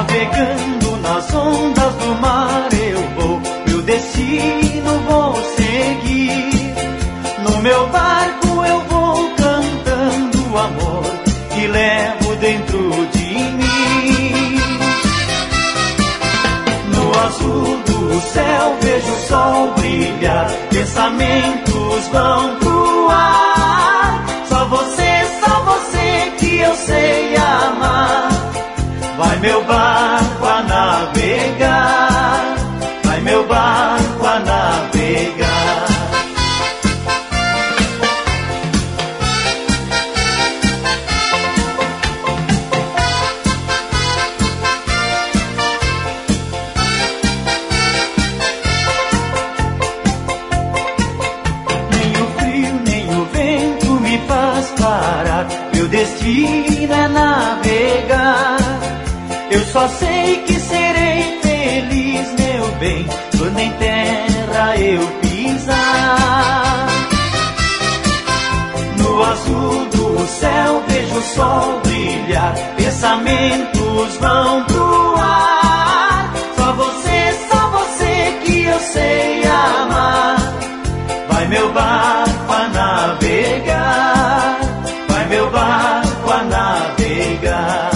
Navegando nas ondas do mar eu vou, meu destino vou seguir. No meu barco eu vou cantando o amor que levo dentro de mim. No azul do céu vejo o sol brilhar, pensamentos vão pro ar. Só você que eu sei amar. Vai meu barco a navegar, vai meu barco a navegar. Nem o frio, nem o vento me faz parar, meu destino é navegar. Eu só sei que serei feliz, meu bem, quando em terra eu pisar. No azul do céu vejo o sol brilhar, pensamentos vão pro ar. Só você que eu sei amar. Vai meu barco a navegar, vai meu barco a navegar.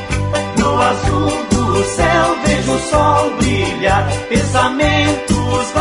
No azul do céu vejo o sol brilhar, pensamentos